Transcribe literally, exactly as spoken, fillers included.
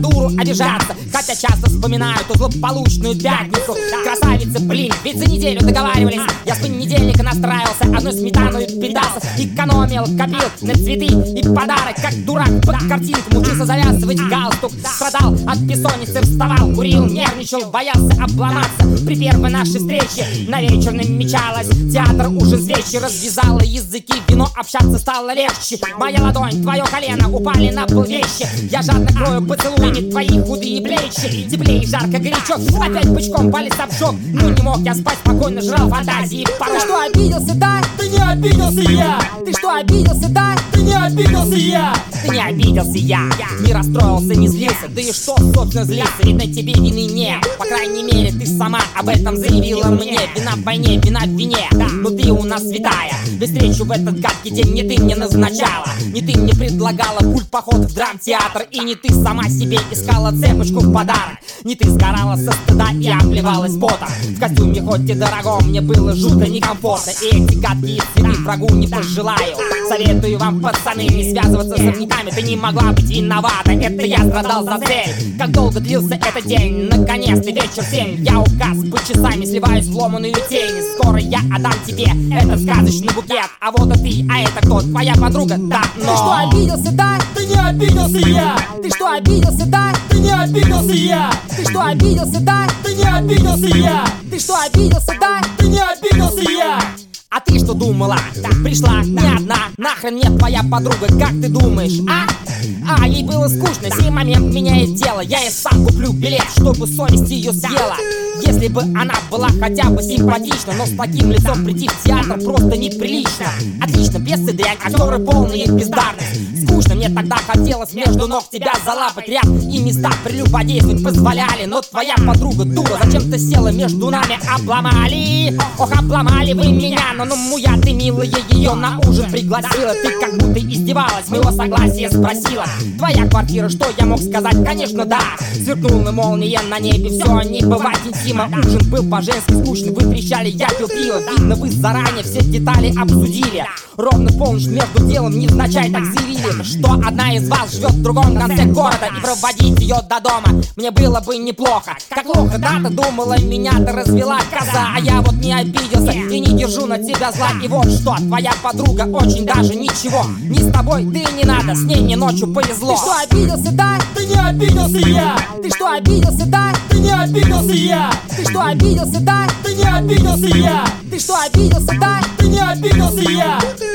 дуру обижаться. Хотя часто вспоминаю ту злополучную пятницу. Красавицы, блин, ведь за неделю договаривались. Я с понедельника настраивался, одной сметаной питался. Экономил, копил на цветы и подарок. Как дурак под картинку мучился завязывать галстук. Страдал от бессонницы, вставал, курил, нервничал, боялся обломаться. При первой нашей встрече на вечер намечалась. Театр, ужин, свечи, развязала языки. Вино, общаться стало легче. Моя ладонь, твое колено упали на пол вещи. Я жадно крою поцелуями твои худые плечи. Теплее, жарко, горячо, опять бычком палец обжег. Ну не мог я спать, спокойно жрал фантазии порой. Ты что, обиделся, да? Ты не обиделся я! Ты что, обиделся, да? Ты не обиделся я! Ты не обиделся я, не расстроился, не злился. Да и что, собственно, злиться, ведь на тебе вины нет. По крайней мере, ты сама об этом заявила мне. Вина в войне, вина в вине, но ты у нас святая. Без встречи в этот гадкий день не ты мне назначала, не ты мне предлагала культ поход в драмтеатр. И не ты сама себе искала цепочку в подарок. Не ты сгорала со стыда и обливалась потом. В костюме хоть и дорогом мне было жутко некомфортно. И эти гадкие цветы врагу не пожелаю. Советую вам, пацаны, не связываться с ровниками. Ты не могла быть виновата, это я страдал за цель. Как долго длился этот день, наконец-то вечер семь. Я указ по часами сливаюсь в ломаную тень. Скоро я отдам тебе этот сказочный букет. А вот и ты, а это кто? Твоя подруга? Да, но... Ты что, обиделся, да? Ты не обиделся я! Ты что, обиделся, да? Ты не обиделся я! Ты что, обиделся, да? Ты не обиделся я! Ты что, обиделся, да? Ты не обиделся я! А ты что думала? Так пришла не одна. Нахрен мне твоя подруга, как ты думаешь, а? А, ей было скучно, сей момент меняет дело. Я ей сам куплю билет, чтобы совесть ее съела. Если бы она была хотя бы симпатична, но с таким лицом прийти в театр просто неприлично. Отлично, пьесы дрянь, актеры полные бездарность. Скучно, мне тогда хотелось между ног тебя залапать. Ряд и места прелюбодействовать позволяли. Но твоя подруга дура, зачем-то села между нами. Обломали, ох, обломали вы меня. Но ну муя ты, милая, ее на ужин пригласила. Ты как будто издевалась, моего согласия спросила. Твоя квартира, что я мог сказать? Конечно, да. Сверкнула молния на небе, все, не бывает интима. Ужин был по-женски скучный, вы трещали, я пил пиво. Видно, вы заранее все детали обсудили. Ровно в полночь между делом невзначай так заявили, что одна из вас живет в другом конце города. И проводить ее до дома мне было бы неплохо. Как плохо, да, ты думала, меня-то развела коза. А я вот не обиделся и не держу на тебя зла. И вот что, твоя подруга очень даже ничего. Не с тобой, да и не надо, с ней мне ночью повезло. Ты что, обиделся, да? Ты не обиделся я! Ты что, обиделся, да? Ты не обиделся я! Ты что, обиделся, да? Ты не обиделся я! Ты что, обиделся, да? Ты не обиделся я!